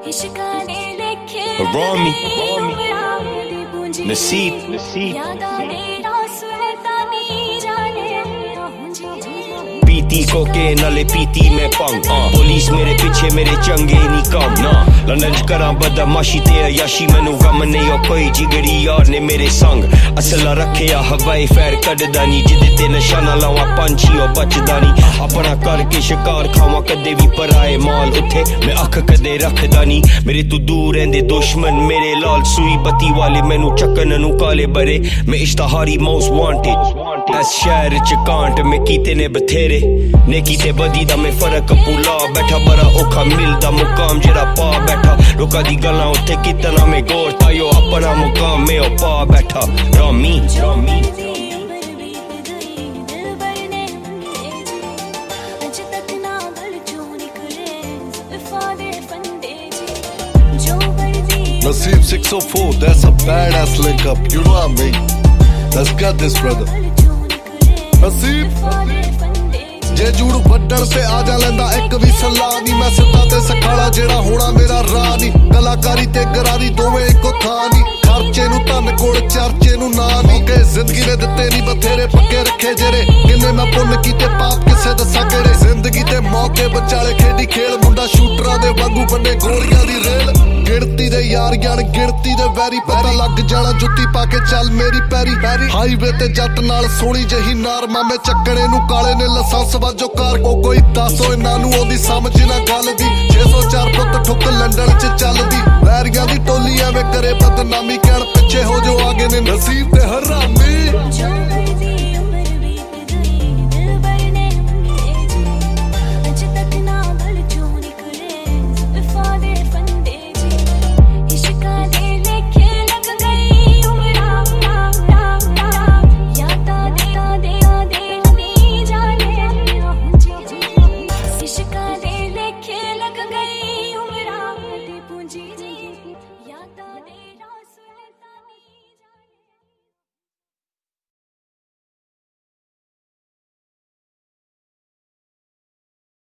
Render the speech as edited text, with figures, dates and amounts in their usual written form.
Rami, Naseeb, पीती कोके नाले पीती मैं पंग पुलिस मेरे पीछे मेरे चंगे नहीं कम ना लंदन करा बदमाशी ते अयाशी मैनू गम नहीं और कोई जिगरी यार ने मेरे संग असला रखिया हवाई फैर कढदा नहीं जिदे ते निशाना लावा पंछी और बचदा नहीं अपना करके शिकार खावा कदे भी पराए माल उठे मैं अख कदे रखदा नहीं मेरे तू दूर रहंदे दुश्मन मेरे लाल सुई बत्ती वाले मैनू चक्कन नू काले बरे मैं इश्तहारी मोस्ट वांटेड इस शहर च कांट मैं कीते ने बथेरे नेकी ते बदी दा मैं फर्क भुला बैठा बड़ा औखा मिलदा मुकाम जेड़ा पा बैठा लोकां दी गल्लां उत्ते कितना मैं गौर तायो अपना मुकाम मैं पा बैठा Rami Naseeb 604, that's a badass link up, you know what I mean? Let's get this brother. Naseeb जे जूड़ वड्डण ते आ जा लैंदा एक भी सलाह नहीं मैं सिद्धा ते सखाला जेड़ा होना मेरा राह नहीं कलाकारी ते गरारी दोवें इको थां नहीं खर्चे नू धन कोल चर्चे नू ना नहीं के जिंदगी ने दित्ते नहीं बथेरे पक्के रखे जेरे किन्ने मैं पुन्न कीते पाप किसे दसा केड़े जिंदगी ते मौके बचाले खेडी खेल मुंडा शूटरां दे वांगू बने गोलियां दी रेल गिणती दे यार ज्ञान गिणती दे वैरी पता लग जाना जुत्ती पाके चल मेरी पैरी हाईवे ते जट नाल सोहनी जही नार मामे चक्कणे नू काले ने लाइसेंस वाजो कार कोई दसो इन्हां नू ओदी समझ ना गल दी 604 पुत ठुक लंडन च चलदी वैरियां दी टोली एवें करे बदनामी कहण पिछे हो जो आगे ने नसीब